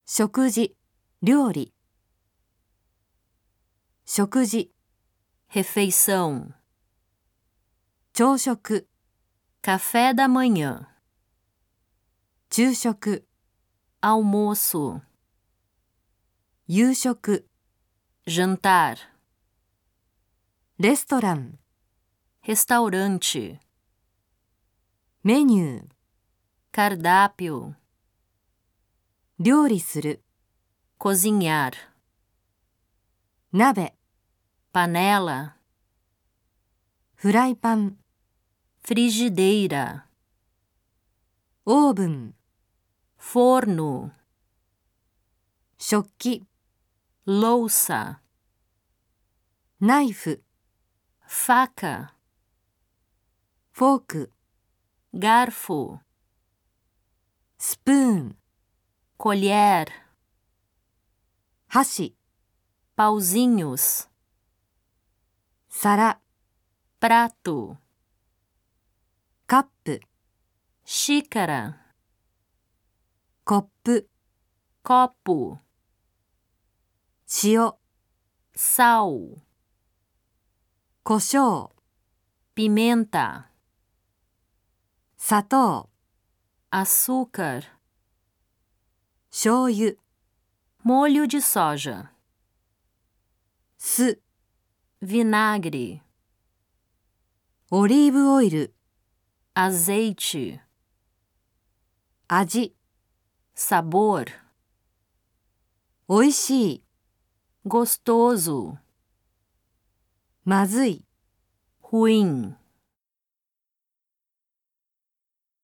食事、料理。食事、 refeição, 朝食、 café da manhã, 昼食、 almoço, 夕食、 jantar, レストラン、 restaurante, メニュー、 cardápio, 料理する、 cozinhar, 鍋、 panela, フライパン、 frigideira, オーブン、 forno, 食器、 louça, ナイフ、 faca, フォーク、 garfo, スプーン、 colher, 箸、 pauzinhos, 皿、 prato, カップ、 xícara, コップ、 copo, 塩、 sal, 胡椒、 pimenta, 砂糖、 açúcar, 醤油、 molho de soja, 酢、 vinagre, オリーブオイル、 azeite, 味、 sabor, おいしい、 gostoso, まずい。 ruim.